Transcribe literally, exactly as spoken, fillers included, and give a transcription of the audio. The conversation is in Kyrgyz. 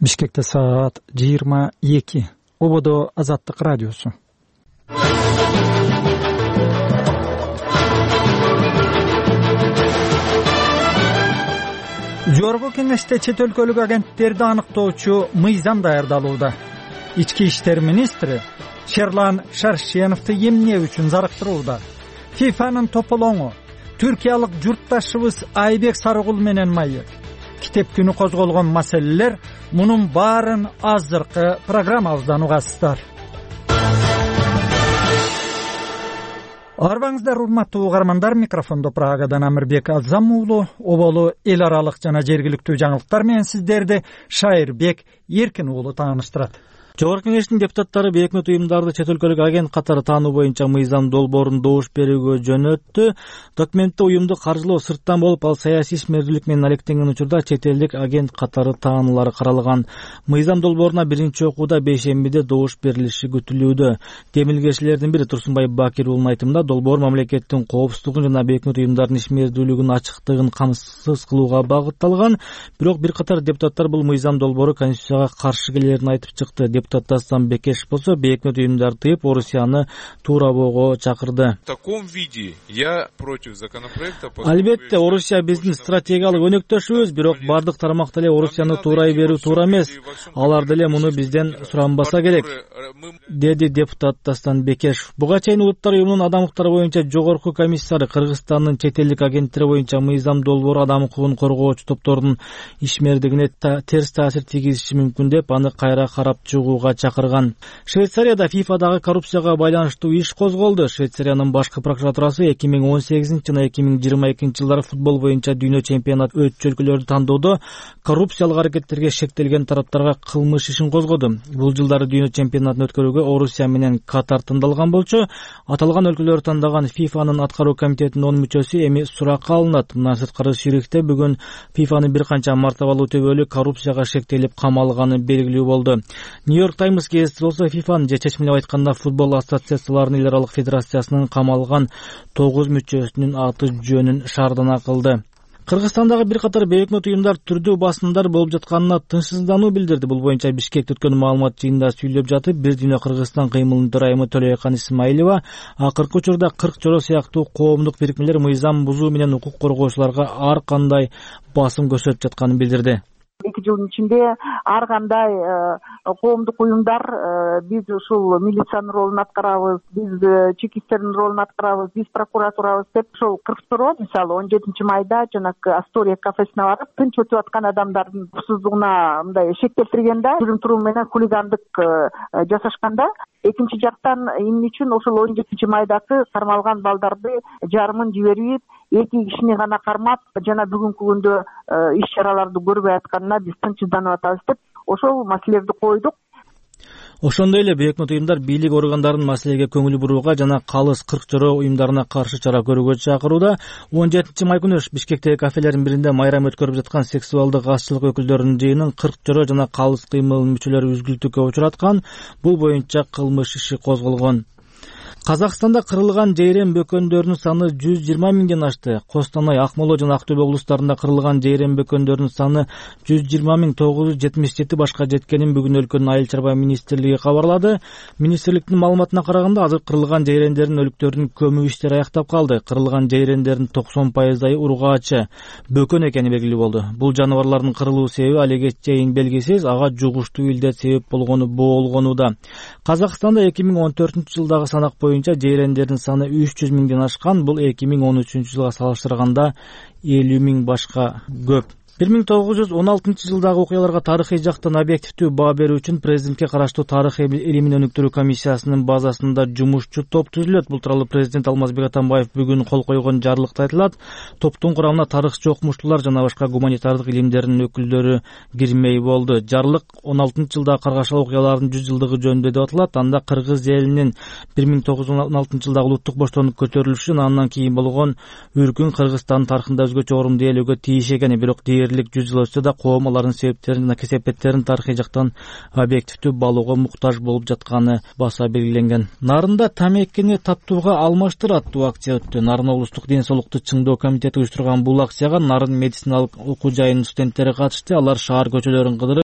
Бишкекте саат жыйырма эки. Ободо Азаттык радиосу. Жогорку кеңеште чет өлкөлүк агенттерди аныктоочу мыйзам даярдалууда. Ички иштер министри Шерлан Шаршеновду эмне үчүн зарыктырууда? ФИФАнын тополоңу түркиялык журтташыбыз Айбек Сарыгул менен майы. Китеп күнү козголгон маселелер, мунун баарын азыркы программабыздан угасыздар. Арбаңыздар, урматтуу угармандар, микрофондо Прагадан Амирбек Азам уулу, оболу эл аралык жана жергиликтүү жаңылыктар менен сиздерди Шайырбек Эркин уулу тааныштырат. Жогорку кеңештин депутаттары бейөкмөт уюмдарды чет өлкөлүк агент катары таануу боюнча мыйзам долбоорун добуш берүүгө жөнөттү. Документте уюмду каржылоо сырттан болуп, ал саясий ишмердүүлүк менен алектенген учурда чет элдик агент катары таануулары каралган. Мыйзам долбооруна биринчи окууда бейшембиде добуш берилиши күтүлүүдө. Демилгечилердин бири Турсунбай Бакир уулунун айтымында, долбоор мамлекеттин коопсуздугун жана бейөкмөт уюмдардын ишмердүүлүгүнүн ачыктыгын камсыз кылууга багытталган. Бирок бир катар депутаттар бул мыйзам долбоору конституцияга каршы келерин айтып чыкты. Депутат Дастан Бекешев болсо бейөкмөт уюмдарды тыйып, Орусияны туура боого чакырды. В таком виде я против законопроекта. Албетте, Орусия биздин стратегиялык өнөктөшүбүз, бирок бардык тармакта эле Орусияны туурай берүү туура эмес. Алар деле муну бизден суранбаса керек, деди депутат Дастан Бекешев. Буга чейин Улуттар уюмунун адам укуктары боюнча жогорку комиссары Кыргызстандын чет элдик агенттери боюнча мыйзам долбоору адам укугун коргоочу топтордун ишмердигине терс таасир тийгизиши мүмкүн деп, аны кайра карап чыгууга чакырган. Швейцарияда ФИФАдагы коррупцияга байланыштуу иш козголду. Швейцариянын башкы прокуратурасы эки миң он сегизинчи жана эки миң жыйырма экинчи жылдары футбол боюнча дүйнө чемпионат өтчү өлкөлөрдү тандоодо коррупциялык аракеттерге шектелген тараптарга кылмыш ишин козгоду. Бул жылдары дүйнө чемпионатын өткөрүүгө Орусия менен Катар тандалган болчу. Аталган өлкөлөрдү тандаган ФИФАнын аткаруу комитетинин он мүчөсү эми суракка алынат. Мындан сырткары Цюрихте бүгүн ФИФАнын бир канча мартабалуу төбөлү коррупцияга шектелип камалганы белгилүү болду. Нью-Йорк Таймс гезити болсо ФИФАнын же чечимдеп айтканда футбол ассоциацияларынын эл аралык федерациясынын камалган тогуз мүчөсүнүн аты жөнүн шаардана кылды. Кыргызстандагы бир катар бейөкмөт уюмдар түрдүү басымдар болуп жатканына тынчсыздануу билдирди. Бул боюнча Бишкекте өткөн маалымат жыйынында сүйлөп жатып, Бир дүйнө Кыргызстан кыймылынын төрайымы Төлөйкан Исмаилова акыркы учурда кырк жоло сыяктуу коомдук бирикмелер мыйзам бузуу менен укук коргоочуларга ар кандай басым көрсөтүп жатканын билдирди. Эки жылдын ичинде ар кандай коомдук уюмдар биз ушул милициянын ролун аткарабыз, биз чекисттердин ролун аткарабыз, биз прокуратурабыз деп ошол кырктыроо мисалы он жетинчи майда жанагы Астория кафесине барып, тынч өтүп аткан адамдардын уксуздугуна мындай шек келтиргенде, жүрүм турум менен хулигандык жасашканда, экинчи жактан эмне үчүн ошол он жетинчи майдагы кармалган балдарды жарымын жиберип, эки кишини гана кармап жана бүгүнкү күндө иш чараларды көрбөй атканына биз тынчсызданып атабыз деп ошол маселелерди койдук. Ошондой эле бейөкмөт уюмдар бийлик органдарынын маселеге көңүл бурууга жана калыс кырк жороо уюмдарына каршы чара көрүүгө чакырууда. он жетинчи май күнү Бишкектеги кафелердин биринде майрам өткөрүп жаткан сексуалдык азчылык өкүлдөрүнүн жыйынын кырк жороо жана калыс кыймылынын мүчөлөрү үзгүлтүккө учураткан. Бул боюнча кылмыш иши козголгон. Казакстанда кырылган жейрем бөкөндөрүнүн саны жүз жыйырма миңден ашты. Костанай, Акмола жана Актөбө облустарында кырылган жейрем бөкөндөрүнүн саны жүз жыйырма миң тогуз жүз жетимиш жети башка жеткенин бүгүн өлкөнүн айыл чарба министрлиги кабарлады. Министрликтин маалыматына караганда, азыр кырылган жейрендердин өлүктөрүнүн көмүү иштери аяктап калды. Кырылган жейрендердин токсон пайызы ургаачы бөкөн экени белгилүү болду. Бул жаныбарлардын кырылуу себеби алиге чейин белгисиз, ага жугуштуу илдет себеп болгону боолгонууда. Казакстанда эки миң он төртүнчү жылдагы санак боюнча жейрендердин саны үч жүз миңден ашкан. Бул эки миң он үчүнчү жылга салыштырганда элүү миң башка көп. бир миң тогуз жүз он алтынчы жылдагы окуяларга тарыхый жактан объективдүү баа берүү үчүн президентке караштуу тарых илимин өнүктүрүү комиссиясынын базасында жумушчу топ түзүлөт. Бул тууралуу президент Алмазбек Атамбаев бүгүн кол койгон жарлыкта айтылат. Топтун курамына тарыхчы окумуштуулар жана башка гуманитардык илимдердин өкүлдөрү кирмей болду. Жарлык он алтынчы жылдагы каргашалы окуялардын жүз жылдыгы жөнүндө деп аталат. Анда кыргыз элинин бир миң тогуз жүз он алтынчы жылдагы улуттук боштондук көтөрүлүшүн, андан кийин болгон үркүн Кыргызстандын тарыхында өзгөчө орунду ээлөөгө тийиш экени, бирок жүз жыл өтсө да коом алардын себептерин жана кесепеттерин тарыхый жактан объективдүү балууга муктаж болуп жатканы баса белгиленген. Нарында тамекини таттууга алмаштыр аттуу акция өттү. Нарын облустук ден соолукту чыңдоо комитети уюштурган бул акцияга Нарын медициналык окуу жайынын студенттери катышты. Алар шаар көчөлөрүн кыдырып